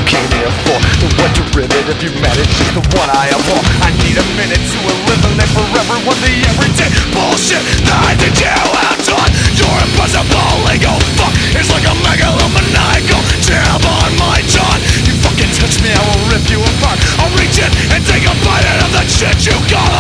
came here for. The what derivative humanity is the one I abhor. I need a minute to eliminate forever what the everyday bullshit that I did you out on. Your impossible ego fuck is like a megalomaniacal jab on my jaw. You fucking touch me, I will rip you apart. I'll reach in and take a bite out of the shit you call